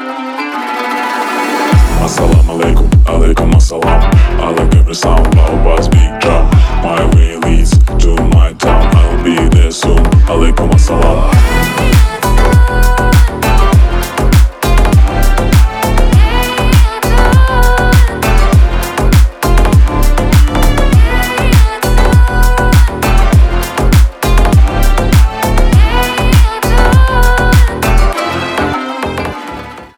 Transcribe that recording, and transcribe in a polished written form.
Assalamu alaikum, alaikum assalam. I like every sound about bass beat drum. My